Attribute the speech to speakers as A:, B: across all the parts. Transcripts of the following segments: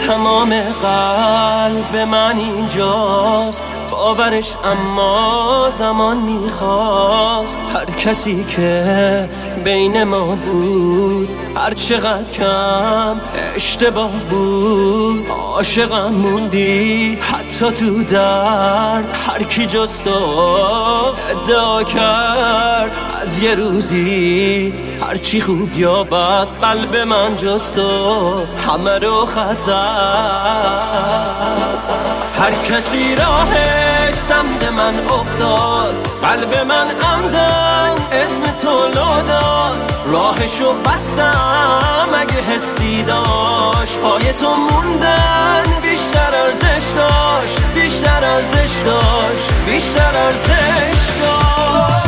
A: تمام قلب من اینجاست، باورش اما زمان میخواست. هر کسی که بین ما بود هر چقدر کم اشتباه بود، عاشقم موندی حتی تو درد. هر کی جز تو ادعا کرد از یه روزی هرچی خوب یا بد قلب من جز تو همه رو خطر. هر کسی راهش سمت من افتاد، قلب من عمدن اسم تو لو داد. راهشو بستم اگه حسی داشت، پای تو موندن بیشتر ارزش داشت، بیشتر ارزش داشت، بیشتر ارزش داشت.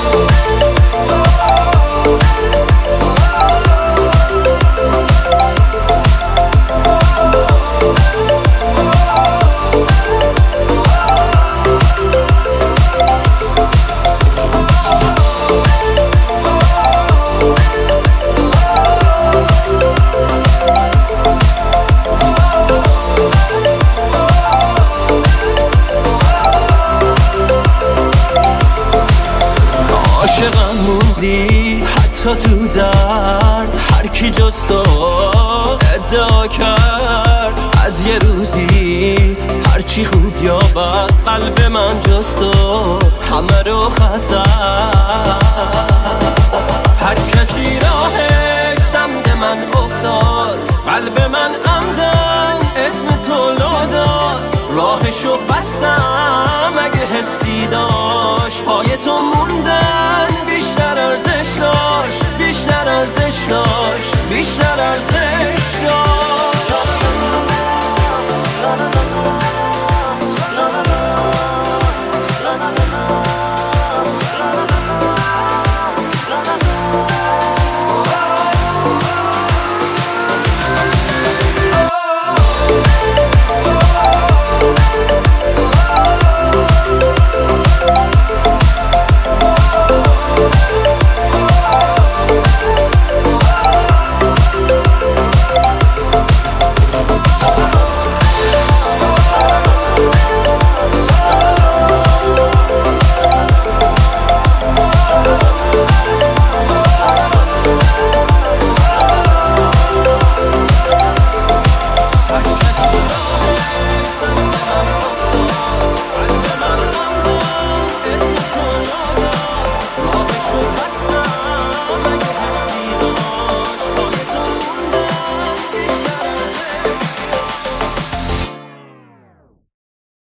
A: عاشقم موندی حتی تو درد. هر کی جز تو ادعا کرد از یه روزی هرچی خوب یا بد قلب من جز تو همه رو خطر. هر کسی راهش سمت من افتاد، قلب من عمدن اسم تو لو داد. راهشو بستم اگه حسی داشت، پای تو موندن بیشتر ارزش داشت، بیشتر ارزش داشت، بیشتر ارزش داشت.